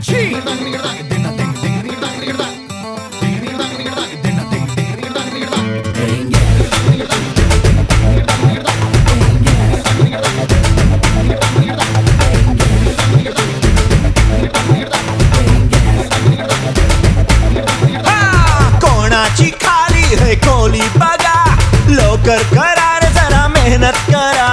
कोणाची खाली है खोली बघा, लवकर करा रे जरा मेहनत करा.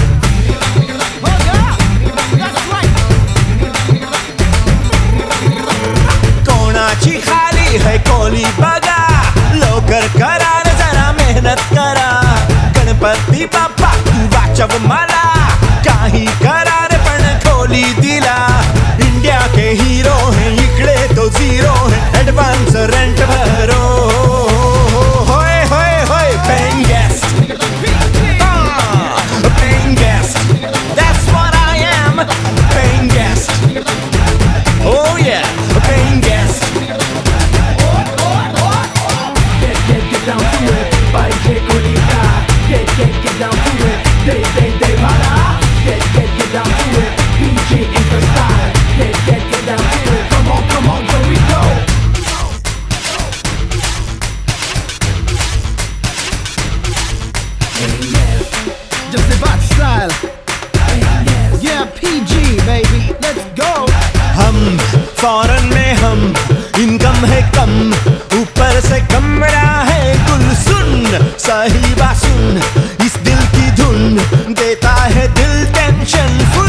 कोणाची खाली है खोली बघा, लवकर करा रे जरा मेहनत करा. गणपती बाप्पा तू वाचव मला, काही करा रे पण खोली दिला. इंडिया के हीरो है इकडे तो झिरो है, एडवांस रेंट भरो. होय होय होय paying guest, paying guest, that's what I am, paying guest. Oh yeah, paying guest. Get down to it, paise kolika. Get down to it, they para. Get down to it, PG in the style. Get down to it, come on, here we go. Just the bad style. Yeah, PG baby, let's go. हम foreign में हम, income है कम, ऊपर से कमरा है गुल. सुन सही बात सुन, इस दिल की धुन देता है दिल टेंशन फुल.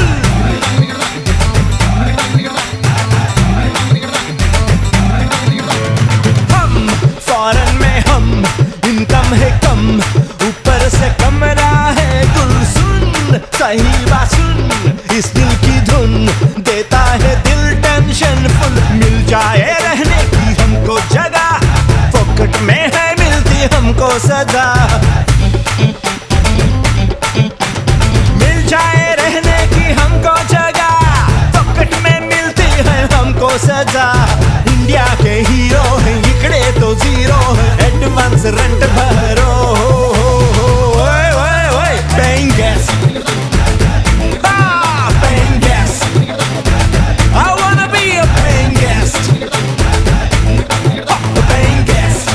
हम फॉरेन में हम, इनकम है कम, ऊपर से कमरा है गुल. सुन सही बात सुन, इस दिल की धुन देता है दिल टेंशन फुल. मिल जाए रहने की हमको जगह, फोकट में है मिलती हमको सजा. मिल जाए रहने की हमको जगह, फोकट में मिलती है हमको सजा. इंडिया के हीरो है इकडे तो झिरो है, एडवांस रेंट भरो. ओए ओए ओए paying guest. Paying guest. I wanna be a paying guest. A paying guest.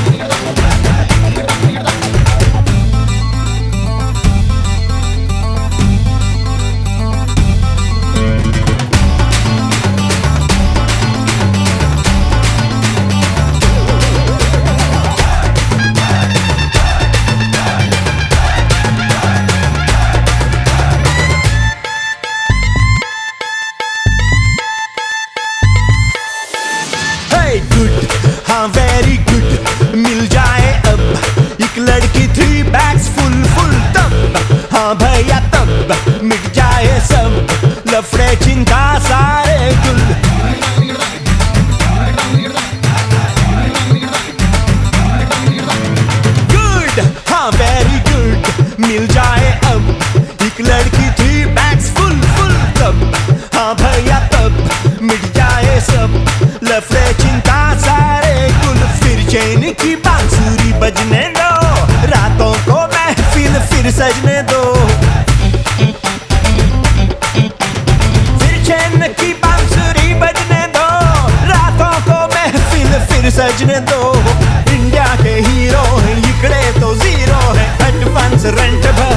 Hey good, हाँ very good, मिल जाए अब एक लड़की 3 bags full full. तब हाँ भैया तब मिट जाए सब लफड़े चिंता सारे गुल. Good, हाँ very good, मिल जाए अब एक लड़की 3 bags full full. तब हाँ भैया तब मिट जाए सब लफड़े चिंता सारे गुल. फिर चैन की बांसुरी बजने दो, रातों को महफिल फिर सजने दो. फिर चैन की बांसुरी बजने दो, रातों को महफिल फिर सजने दो. इंडिया के हीरो है इकडे तो झिरो है, एडवांस रेंट भरो.